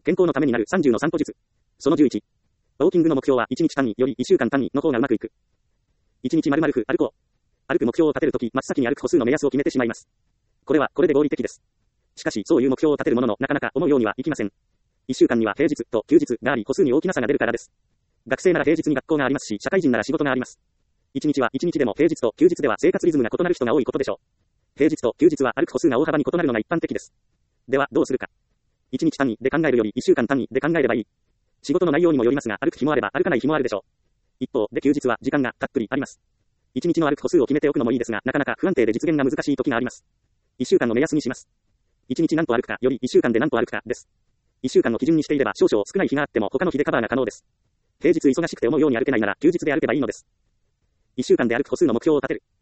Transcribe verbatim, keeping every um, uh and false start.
健康のためになるさんじゅうの散歩術。そのじゅういち。ウォーキングの目標はいちにち単位よりいっしゅうかん単位の方がうまくいく。いちにち丸々歩こう。歩く目標を立てるとき、真っ先に歩く歩数の目安を決めてしまいます。これはこれで合理的です。しかし、そういう目標を立てるものの、なかなか思うようにはいきません。いっしゅうかんには平日と休日があり、歩数に大きな差が出るからです。学生なら平日に学校がありますし、社会人なら仕事があります。いちにちはいちにちでも平日と休日では生活リズムが異なる人が多いことでしょう。平日と休日は歩く歩数が大幅に異なるのが一般的です。では、どうするか。いちにち単位で考えるよりいっしゅうかん単位で考えればいい。仕事の内容にもよりますが、歩く日もあれば歩かない日もあるでしょう。一方で休日は時間がたっぷりあります。いちにちの歩く歩数を決めておくのもいいですが、なかなか不安定で実現が難しい時があります。いっしゅうかんの目安にします。いちにち何歩歩くかよりいっしゅうかんで何歩歩くかです。いっしゅうかんの基準にしていれば少々少ない日があっても他の日でカバーが可能です。平日忙しくて思うように歩けないなら休日で歩けばいいのです。いっしゅうかんで歩く歩数の目標を立てる。